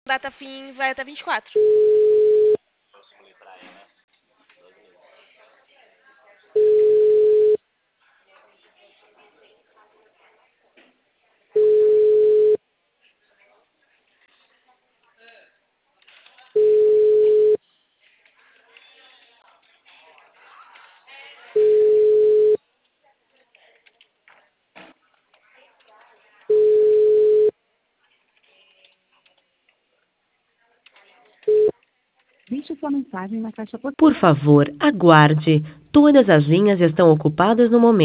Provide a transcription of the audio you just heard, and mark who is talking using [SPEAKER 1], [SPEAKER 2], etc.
[SPEAKER 1] Data fim vai até 24.
[SPEAKER 2] Deixe sua mensagem na caixa postal.
[SPEAKER 3] Por favor, aguarde. Todas as linhas estão ocupadas no momento.